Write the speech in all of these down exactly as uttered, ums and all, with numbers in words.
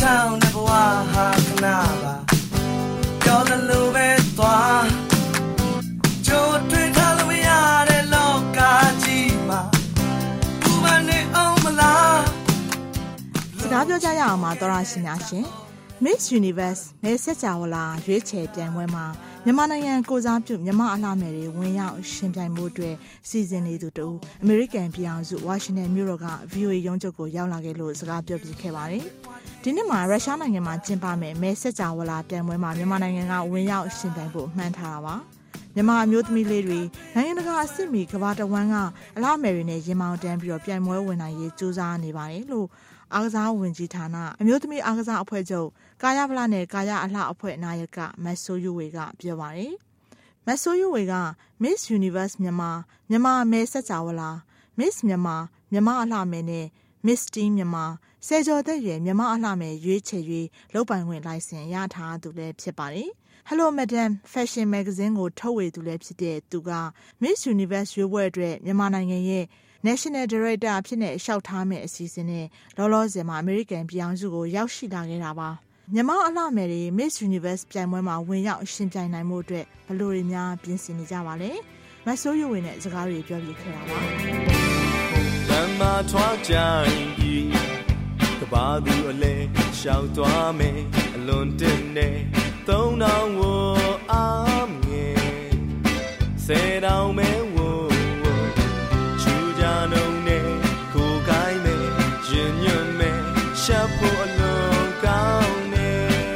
town never wa kanaba you're the lube twa jo twi tha lo ya de loka ji ma ku ma ne aw mala စကားပြောကြရအောင်ပါတော်ရရှိများရှင် Miss Universe မဲဆက်ကြဝလာရွေးချယ်ပြိုင်ပွဲမှာမြန်မာနိုင်ငံကိုစားပြုမြန်မာအလှမယ်တွေဝင်ရောက်ရှင်ပြိုင်မှုအတွက်စီစဉ်နေသူတို့အမေရိကန်ပြည်အောင်စုဝါရှင်တန်မြို့တော်က ဗီ အို အေ ရုံးချုပ်ကိုရောက်လာခဲ့လို့စကားပြောပြခဲ့ပါတယ်။ဒီနေ့မှာရုရှားနိုင်ငံမှာကျင်းပမယ်မဲဆက်ကြဝလာပြိုင်ပွဲမှာမြန်မာနိုင်ငံကဝင်ရောက်ရှင်ပြိုင်ဖို့မှန်းထားတာပါ။မြန်မာအမျိုးသမီးလေးတွေနိုင်ငံတကာအဆင့်မီကမ္ဘာတဝန်းကအလှမယ်တွေနဲ့ရင်မောင်တန်းပြီးတော့ပြိုင်ပွဲဝင်နိုင်ရေးကြိုးစားနေပါတယ်လို့အားကစားဝင်ကြီးဌာနအမျိုးသမီးအားကစားအဖွဲ့ချုပ်ကာယဗလာနဲ့ကာယအလှအဖွဲ့နာယကမတ်ဆိုးယူဝေကပြောပါတယ်။မတ်ဆိုးယူဝေက Miss Universe မြန်မာမြန်မာမဲဆက်ကြဝလာ Miss မြန်မာမြန်မာအလှမယ်နဲ့ Miss Teen မြန်မာဆယ်ကျော်သက်ရွယ်မြန်မာအလှမယ်ရွေးချယ်၍လုပ်ပိုင်ခွင့်လိုင်စင်ရထားသူလည်းဖြစ်ပါတယ်။ Hello Madam Fashion Magazine ကိုထုတ်ဝေသူလည်းဖြစ်တဲ့သူက Miss Universe ရွေးပွဲအတွက်မြန်မာနိုင်ငံရဲ့ National Director အဖြစ်နဲ့ရှောက်ထားမယ့်အစီအစဉ်နဲ့လောလောဆယ်မှာအမေရိကန်ပြည်အောင်စုကိုရောက်ရှိလာခဲ့တာပါမြန်မာအလှမယ်တွေ Miss Universe ပြိုင်ပွဲမှာဝင်ရောက်ရှင်ပြိုင်နိုင်မှုအတွက်ဘယ်လိုတွေများပြင်ဆင်နေကြပါလဲမဆိုးရွေနဲ့စကားတွေပြောပြခဲ့တာပါလမ်းမထွားကြရင်ကဘာသူအလဲရှောက်သွားမယ်အလွန်တင်နေသုံးတောင်ဝအားငယ်ဆယ်တောင်မဲဝချူကြနှုံနဲ့ကိုကိုင်းမယ်ရင်ညွတ်မယ်ရှပ်ဖို့အလွန်ကောင်းနေ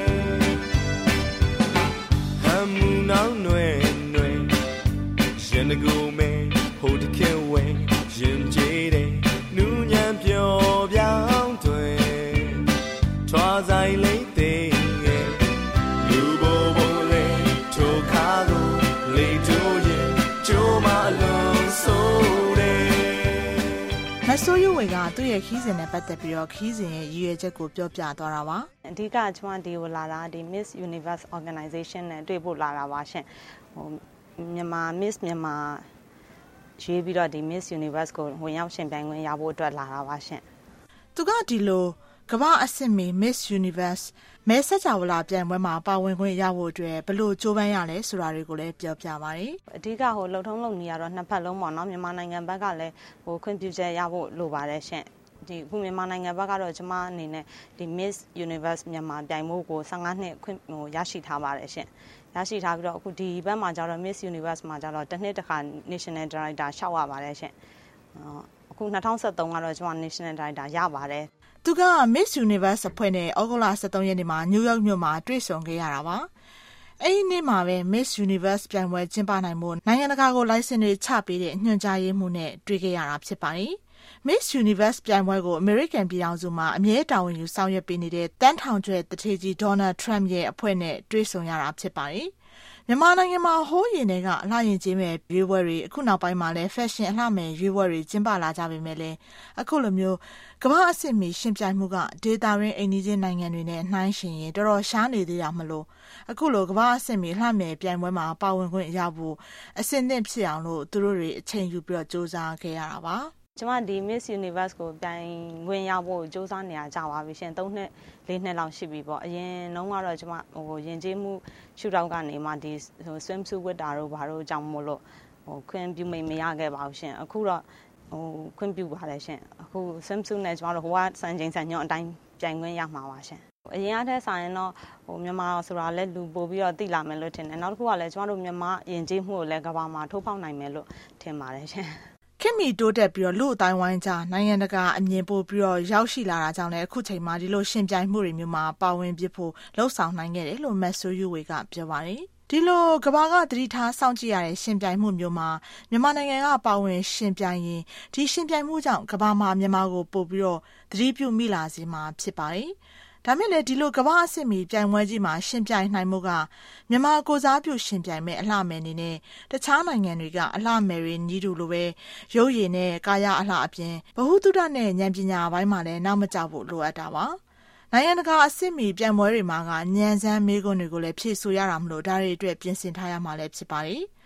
ဟမ်မူနောင်နွယ်နွယ်ရင်တကူမယ်ဟိုတခင်ဝဲရင်ကြည်တယ်နူးညံပြောပြောင်းတွင်ထွားဆိုင်လေးသေးလူဘဘလေထိုခါကိုလေတို့ရဲ့ကျိုးမအလုံးစိုးတယ်မဆိုးရွေကသူ့ရဲ့ခီးစဉ်နဲ့ပတ်သက်ပြီးတော့ခီးစဉ်ရဲ့ရည်ရွယ်ချက်ကိုပြောပြသွားတာပါအဓိကကျွန်မဒီကိုလာတာဒီ Miss Universe Organization နဲ့တွေ့ဖို့လာတာပါရှင်ဟိုမြန်မာ Miss မြန်မာရွေးပြီးတော့ဒီ Miss Universe ကိုဝင်ရောက်ရှင်ပြိုင်ခွင့်ရဖို့အတွက်လာတာပါရှင်သူကဒီလိုကမ္ဘာအဆင့်မီ Miss Universe မဲဆက်ကြဝလာပြိုင်ပွဲမှာပါဝင်ခွင့်ရဖို့အတွက်ဘယ်လိုကြိုးပမ်းရလဲဆိုတာတွေကိုလည်းပြောပြပါတယ်အဓိကဟိုလှုပ်ထုံးလုပ်နေရတော့နှစ်ဖက်လုံးပေါ့နော်မြန်မာနိုင်ငံဘက်ကလည်းဟိုခွင့်ပြုချက်ရဖို့လိုပါတယ်ရှင်ဒီခုမြန်မာနိုင်ငံဘက်ကတော့ကျွန်မအနေနဲ့ဒီ Miss Universe မြန်မာပြိုင်မှုကိုဆယ့်ငါးနှစ်ခွင့်ဟိုရရှိထားပါတယ်ရှင်ရရှိထားပြီးတော့အခုဒီဘက်မှာကျတော့ Miss Universe မှာကျတော့တစ်နှစ်တစ်ခါ National Director ရှောက်ရပါတယ်ရှင်အခု၂၀၁၃ကတော့ကျွန်မ National Director ရပါတယ်သူက Miss Universe အဖွဲ့နဲ့ဩဂုတ်လ၁၃ရက်နေ့မှာနယူးယောက်မြို့မှာတွေ့ဆုံခဲ့ရတာပါအဲ့ဒီနေ့မှာပဲ Miss Universe ပြိုင်ပွဲကျင်းပနိုင်မှုနိုင်ငံတကာကိုလိုင်စင်တွေချပေးတဲ့ညွှန်ကြားရေးမှူးနဲ့တွေ့ခဲ့ရတာဖြစ်ပါတယ်Miss Universe ပြိုင်ပွဲကိုအမေရိကန်ပြည်အောင်စုမှာအမြဲတာဝန်ယူဆောင်ရွက်ပေးနေတဲ့တန်းထောင်ကျွဲတထေကြီး Donald Trump ရဲ့အဖွဲ့နဲ့တွေ့ဆုံရတာဖြစ်ပါတယ်မြန်မာနိုင်ငံမှာဟိုးရင်တွေကအလှရင်ကြီးမဲ့ရွေးပွဲတွေအခုနောက်ပိုင်းမှာလည်း fashion အလှမယ်ရွေးပွဲတွေကျင်းပလာကြပေမဲ့လည်းအခုလိုမျိုးကမ္ဘာအဆင့်မီရှင်ပြိုင်မှုကဒေတာရင်းအိန္ဒိယနိုင်ငံတွေနဲ့နှိုင်းယှဉ်ရင်တော်တော်ရှားနေသေးတာမလို့အခုလိုကမ္ဘာအဆင့်မီလှမယ်ပြိုင်ပွဲမှာပါဝင်ခွင့်ရဖို့အဆင့်သင့်ဖြစ်အောင်လို့သူတို့တွေအချိန်ယူပြီးတော့စူးစမ်းခဲ့ရတာပါကျွန်မဒီ Miss Universe ကိုပြိုင်ဝင်ရဖို့စူးစမ်းနေရကြပါပြီရှင်သုံးနှစ်လေးနှစ်လောက်ရှိပြီပေါ့အရင်နှုန်းကတော့ကျွန်မဟိုယဉ်ကျေးမှုရှုထောင့်ကနေမှဒီဟို swimsuit ဝတ်တာတို့ဘာတို့ကြောင့်မို့လို့ဟိုခွင့်ပြုမိတ်မရခဲ့ပါဘူးရှင်အခုတော့ဟိုခွင့်ပြုပါတယ်ရှင်အခု swimsuit နဲ့ကျွန်တော်တို့ဟိုကစံချိန်စံညွှန်းအတိုင်းပြိုင်ခွင့်ရမှာပါရှင်အရင်အထက်ဆိုင်ရင်တော့ဟိုမြန်မာဆိုတာလည်းလူပို့ပြီးတော့သိလာမယ်လို့ထင်တယ်နောက်တစ်ခုကလည်းကျွန်တော်တို့မြန်မာယဉ်ကျေးမှုကိုလည်းကမ္ဘာမှာထိုးဖောက်နိုင်မယ်လို့ထင်ပါတယ်ရှင်ခင်မီတိုးတက်ပြီးတော့လူအတိုင်းဝိုင်းကြားနိုင်ငံတကာအမြင်ပို့ပြီးတော့ရောက်ရှိလာတာကြောင့်လည်းအခုချိန်မှာဒီလိုရှင်ပြိုင်မှုတွေမျိုးမှာပါဝင်ပြဖို့လှုံ့ဆော်နိုင်ခဲ့တယ်လို့မတ်ဆိုးယူဝေကပြောပါတယ်ဒီလိုကမ္ဘာကသတိထားစောင့်ကြည့်ရတဲ့ရှင်ပြိုင်မှုမျိုးမှာမြန်မာနိုင်ငံကပါဝင်ရှင်ပြိုင်ရင်ဒီရှင်ပြိုင်မှုကြောင့်ကမ္ဘာမှာမြန်မာကိုပို့ပြီးတော့သတိပြုမိလာစေမှာဖြစ်ပါတယ်ဒါမဲ့လည်းဒီလိုကမ္ဘာအဆင့်မီပြိုင်ပွဲကြီးမှာရှင်ပြိုင်နိုင်မှုကမြန်မာကိုစားပြုရှင်ပြိုင်မဲ့အလှမယ်နေနဲ့တခြားနိုင်ငံတွေကအလှမယ်တွေညီတူလိုပဲရုပ်ရည်နဲ့ကာယအလှအပြင်ဗဟုသုတနဲ့ဉာဏ်ပညာပိုင်းမှာလည်းနောက်မကျဖို့လိုအပ်တာပါနိုင်ငံတကာအဆင့်မီပြိုင်ပွဲတွေမှာကဉာဏ်စမ်းမေးခွန်းတွေကိုလည်းဖြည့်ဆို့ရတာမလို့ဒါတွေအတွက်ပြင်ဆင်ထားရမှာလည်းဖြစ်ပါတယ်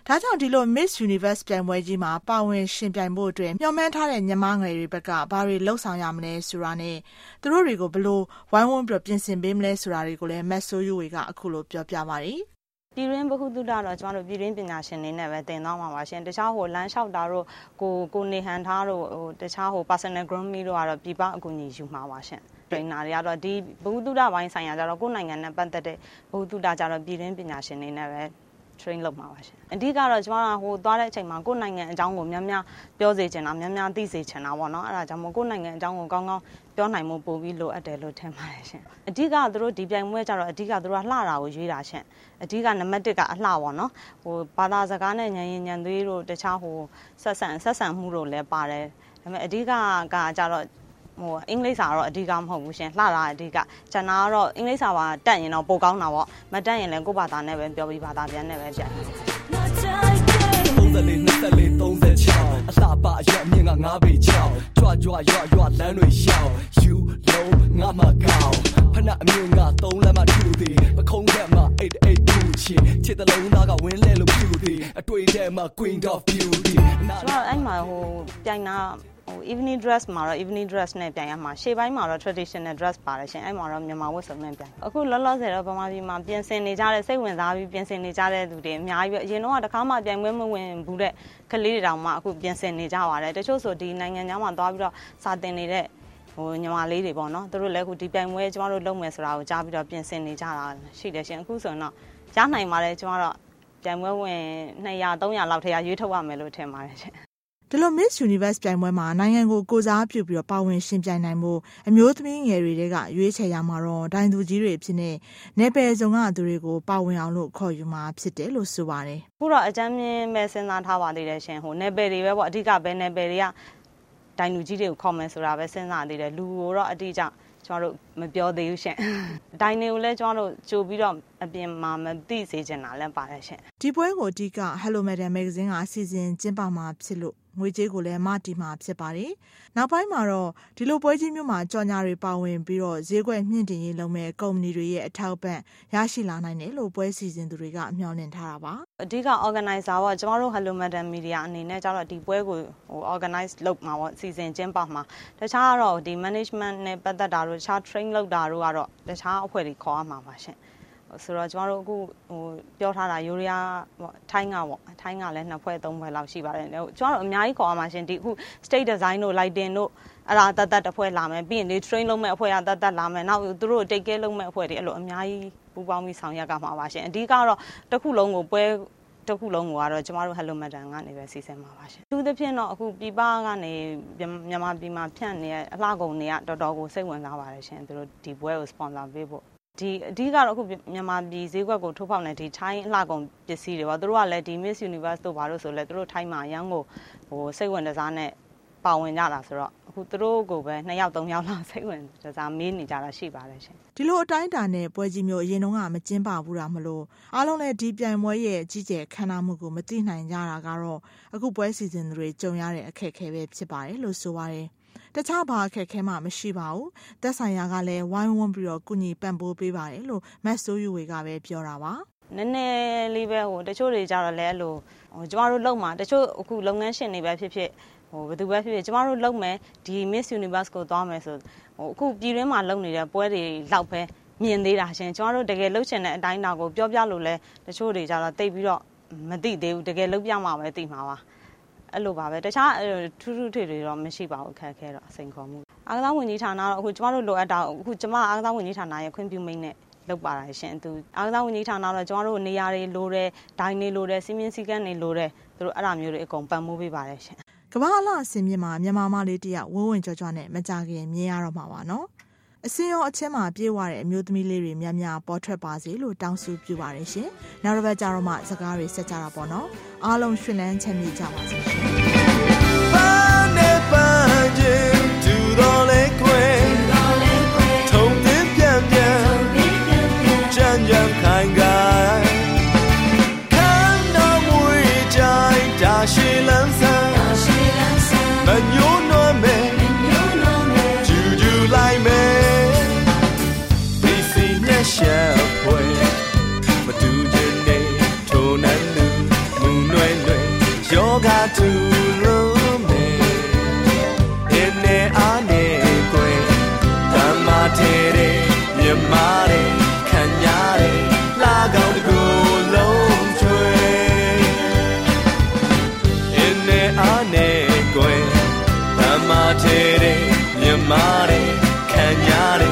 ဒါကြောင့်ဒီလို Miss Universe ပြိုင်ပွဲကြီးမှာပါဝင်ရှင်ပြိုင်ဖို့အတွက်မျှော်မှန်းထားတဲ့ညီမငယ်တွေဘက်ကဘာတွေလှုပ်ဆောင်ရမလဲဆိုတာနဲ့သူတို့တွေကိုဘယ်လိုဝိုင်းဝန်းပြီးပြင်ဆင်ပေးမလဲဆိုတာတွေကိုလည်းမက်ဆိုးယူဝေကအခုလိုပြောပြပါတယ်ပြည်ရင်းဘဟုတုတတော့ကျွန်တော်တို့ပြည်ရင်းပညာရှင်တွေနဲ့ပဲတင်သွားမှာပါရှင်တခြားဟိုလမ်းလျှောက်တာတို့ကိုကိုနေဟန်ထားတို့ဟိုတခြားဟို personal grooming တို့ကတော့ပြည်ပအကူအညီယူမှာပါရှင်trainer တွေကတော့ဒီဘဟုတုတပိုင်းဆိုင်ရာကြတော့ကိုယ်နိုင်ငံနဲ့ပတ်သက်တဲ့ဘဟုတုတကြတော့ပြည်ရင်းပညာရှင်တွေနဲ့ပဲtrain လုပ်မှာပါရှင်အဓိကတော့ကျွန်တော်ဟိုသွားတဲ့အချိန်မှာကိုယ်နိုင်ငံအကြောင်းကိုများများပြောစေချင်တာများများသိစေချင်တာပေါ့နော်အဲ့ဒါကြောင့်မို့ကိုယ်နိုင်ငံအကြောင်းကိုကောင်းကောင်းပြောနိုင်မှုပို့ပြီးလိုအပ်တယ်လို့ထင်ပါတယ်ရှင်အဓိကသူတို့ဒီပြိုင်ပွဲကြတော့အဓိကသူတို့ကလှတာကိုရွေးတာရှင်အဓိကနံပါတ်တစ်ကအလှပေါ့နော်ဟိုဘာသာစကားနဲ့ညံရင်ညံသွေးတို့တခြားဟိုဆက်ဆံဆက်ဆံမှုတို့လည်းပါတယ်ဒါပေမဲ့အဓိကကကြတော့ဟိုအင်္ဂလိပ်စာတော့အဓိကမဟုတ်ဘူးရှင်လှတာအဓိကကျန်တာကတော့အင်္ဂလိပ်စာပါတက်ရင်တော့ပိုကောင်းတာပေါ့မတက်ရင်လည်းကိုယ့်ဘာသာနဲ့ပဲပြောပြီးဘာသာပြန်နဲ့ပဲပြန် 30လေး20လေး36အလှပရွက်မြင့်ကငါးပေချောင်းကြွကြွရွရွလမ်းတွေရှောင်းယူလုံးငါမကောင်းဖနအမြင့်ကသုံးလမ်းမှထူသည်ပခုံးထဲမှာeight eightထူချင်ချစ်တလုံးသားကဝင်းလဲလို့ဖြူသည်အတွေ့ထဲမှာ Queen of Beauty ကျွန်တော်အဲ့မှာဟိုပြိုင်တာဟို evening dress မှာတော့ evening dress နဲ့ပြိုင်ရမှာရှေ့ပိုင်းမှာတော့ traditional dress ပါတယ်ရှင်အဲ့မှာတော့မြန်မာဝတ်စုံနဲ့ပြိုင်အခုလောလောဆယ်တော့ဗမာပြည်မှာပြင်ဆင်နေကြတဲ့စိတ်ဝင်စားပြီးပြင်ဆင်နေကြတဲ့သူတွေအများကြီးပဲအရင်တော့တခါမှပြိုင်ပွဲမဝင်ဘူးတဲ့ကလေးတွေတောင်မှအခုပြင်ဆင်နေကြပါတယ်တချို့ဆိုဒီနိုင်ငံခြားမှာသွားပြီးတော့စာသင်နေတဲ့ဟိုညီမလေးတွေပေါ့နော်သူတို့လည်းအခုဒီပြိုင်ပွဲကျမတို့လုပ်မယ်ဆိုတာကိုကြားပြီးတော့ပြင်ဆင်နေကြတာရှိတယ်ရှင်အခုဆိုရင်တော့ရနိုင်ပါတယ်ကျမတို့ပြိုင်ပွဲဝင်two hundred three hundredလောက်ထည့်ရရွေးထုတ်ရမယ်လို့ထင်ပါတယ်ရှင်ဒီလို Miss Universe ပြိုင်ပွဲမှာနိုင်ငံကိုကိုစားပြုပြီးတော့ပါဝင်ရှင်ပြိုင်နိုင်မှုအမျိုးသမီးငယ်တွေတွေကရွေးချယ်ရမှာတော့ဒိုင်သူကြီးတွေဖြစ်နေနယ်ပယ်စုံကသူတွေကိုပါဝင်အောင်လို့ခေါ်ယူမှာဖြစ်တယ်လို့ဆိုပါတယ်ခုတော့အကြမ်းမြင်ပဲစဉ်းစားထားပါသေးတယ်ရှင်ဟိုနယ်ပယ်တွေပဲပေါ့အဓိကပဲနယ်ပယ်တွေကဒိုင်သူကြီးတွေကိုခေါ်မယ်ဆိုတာပဲစဉ်းစားသေးတယ်လူကိုတော့အတိအကျကျွန်တော်တို့မပြောသေးဘူးရှင်ဒိုင်တွေကိုလည်းကျွန်တော်တို့ကြိုပြီးတော့အပြင်မှာမသိစေချင်တာလည်းပါတယ်ရှင်ဒီပွဲကိုအဓိက Hello Madam Magazine ကအစီအစဉ်ကျင်းပမှာဖြစ်လို့ငွေကြေးကိုလည်းမတီမှာဖြစ်ပါတယ်နောက်ပိုင်းမှာတော့ဒီလိုပွဲကြီးမျိုးမှာကြော်ညာတွေပါဝင်ပြီးတော့ဈေးကွက်မြင့်တင်ရေးလုပ်မဲ့ကုမ္ပဏီတွေရဲ့အထောက်ပံ့ရရှိလာနိုင်တယ်လို့ပွဲစီစဉ်သူတွေကမျှော်လင့်ထားတာပါအဓိက organizer ကကျွန်တော်တို့ Hello Madam Media အနေနဲ့ကျတော့ဒီပွဲကိုဟို organize လုပ်မှာပေါ့စီစဉ်ကျင်းပမှာတခြားကတော့ဒီ management နဲ့ပတ်သက်တာတို့တခြား train လုပ်တာတို့ကတော့တခြားအဖွဲ့တွေခေါ်ရမှာပါရှင်ဆိုတော့ကျွန်တော်တို့အခုဟိုပြောထားတာယူရီးယားပေါ့ထိုင်းကပေါ့ထိုင်းကလည်းနှစ်ဖွဲ့သုံးဖွဲ့လောက်ရှိပါတယ်ကျွန်တော်တို့အများကြီးခေါ်ရမှာရှင်ဒီအခု state design တို့ lighting တို့အဲ့ဒါတတ်တတ်တစ်ဖွဲ့လာမယ်ပြီးရင်ဒီ train လုပ်မဲ့အဖွဲ့ကတတ်တတ်လာမယ်နောက်သူတို့ take care လုပ်မဲ့အဖွဲ့တွေအဲ့လိုအများကြီးပူးပေါင်းပြီးဆောင်ရွက်ကမှာပါရှင်အဓိကတော့တစ်ခုလုံးကိုပွဲတစ်ခုလုံးကိုကတော့ကျွန်တော်တို့ Hello Madam ကနေပဲစီစဉ်မှာပါရှင်သူသဖြင့်တော့အခုပြည်ပကနေမြန်မာပြည်မှာဖြန့်နေတဲ့အလှကုန်တွေကတော်တော်ကိုစိတ်ဝင်စားပါတယ်ရှင်သူတို့ဒီပွဲကို sponsor ပေးဖို့ဒီအဓိကတော့အခုမြန်မာပြည်ဈေးကွက်ကိုထိုးဖောက်နေဒီထိုင်းအလှကုန်ပစ္စည်းတွေပေါ့သူတို့ကလည်းဒီ Miss Universe တို့ဘာလို့ဆိုလဲသူတို့ထိုင်းမှာအရန်ကိုဟိုစိတ်ဝင်စားနဲ့ပါဝင်ကြတာဆိုတော့အခုသူတို့ကိုပဲtwoယောက်threeယောက်လောက်စိတ်ဝင်စားမေးနေကြတာရှိပါတယ်ရှင်ဒီလိုအတိုင်းအတာနဲ့ပွဲကြီးမျိုးအရင်တုန်းကမကျင်းပဘူးတာမလို့အားလုံးလည်းဒီပြိုင်ပွဲရဲ့ကြီးကျယ်ခမ်းနားမှုကိုမသိနိုင်ကြတာကတော့အခုပွဲစီစဉ်တွေကြုံရတဲ့အခက်အခဲပဲဖြစ်ပါတယ်လို့ဆိုပါတယ်တခြားဘာအခက်အခဲမှမရှိပါဘူးသက်ဆိုင်ရာကလည်းဝိုင်းဝန်းပြီးတော့ကုညီပံ့ပိုးပေးပါတယ်လို့မတ်ဆိုးယူဝေကပဲပြောတာပါနည်းနည်းလေးပဲဟိုတချို့တွေကြတော့လဲအဲ့လိုဟိုကျမတို့လုံမှာတချို့အခုလုပ်ငန်းရှင်တွေပဲဖြစ်ဖြစ်ဟိုဘယ်သူပဲဖြစ်ဖြစ်ကျမတို့လုပ်မယ်ဒီ Miss Universe ကိုသွားမယ်ဆိုဟိုအခုပြည်တွင်းမှာလုပ်နေတဲ့ပွဲတွေလောက်ပဲမြင်သေးတာရှင်ကျမတို့တကယ်လုပ်ချင်တဲ့အတိုင်းအတာကိုပြောပြလို့လဲတချို့တွေကြတော့တိတ်ပြီးတော့မသိသေးဘူးတကယ်လုပ်ပြမှာပဲသိမှာပါအဲ့လိုပါပဲတခြားထူးထူးထွေတွေတော့မရှိပါဘူးအခက်အခဲတော့စိန်ခေါ်မှုအားကစားဝန်ကြီးဌာနတော့အခုကျမတို့လိုအပ်တာအခုကျမအားကစားဝန်ကြီးဌာနရဲ့ခွင့်ပြုမိန့်နဲ့လုပ်ပါတာရှင်သူအားကစားဝန်ကြီးဌာနတော့ကျမတို့နေရာတွေလိုတယ်ဒိုင်းတွေလိုတယ်စီမင်းစည်းကမ်းတွေလိုတယ်သူတို့အဲ့ဒါမျိုးတွေအကုန်ပံ့ပိုးပေးပါတယ်ရှင်ကမ္ဘာအလှအစင်မြင့်မှာမြန်မာမလေးတယောက်ဝင်းဝင်ကြွကြွနဲ့မကြခင်မြင်ရတော့မှာပါနော်အစင်ရောအချင်းမှာပြေးဝတဲ့အမျိုးသမီးလေးတွေများများပေါ်ထွက်ပါစေလို့တောင်းဆိုပြုပါတယ်ရှင်နောက်တစ်ပတ်ကြတော့မှစကားတွေဆက်ကြတာပေါ့နော်အားလုံးရှင်လန်းချမ်းမြေ့ကြပါစေရှင်ပန်းနဲ့ပန်းချင်းသူတော်လေးခွေထုံသင်းပြန်ပြန်ကြမ်းကြမ်းခိုင်ခိုင်ခံတော်မူကြိုင်ဒါရှိလန်းဆန်းမညိုးနွမ်းမဲကျူကျူလိုက်မဲဒီစီမျက်ရှက်ဖွယ်မတူခြင်းနဲ့ထိုးနှံလူမူနွမြန်မာထဲတဲ့မြန်မာတဲ့ခံရတဲ့